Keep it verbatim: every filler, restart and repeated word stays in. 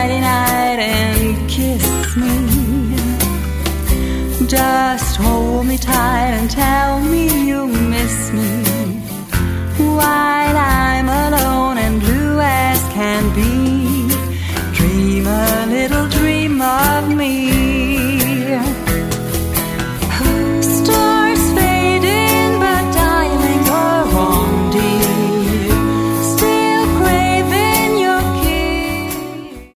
Friday night and kiss me. Just hold me tight and tell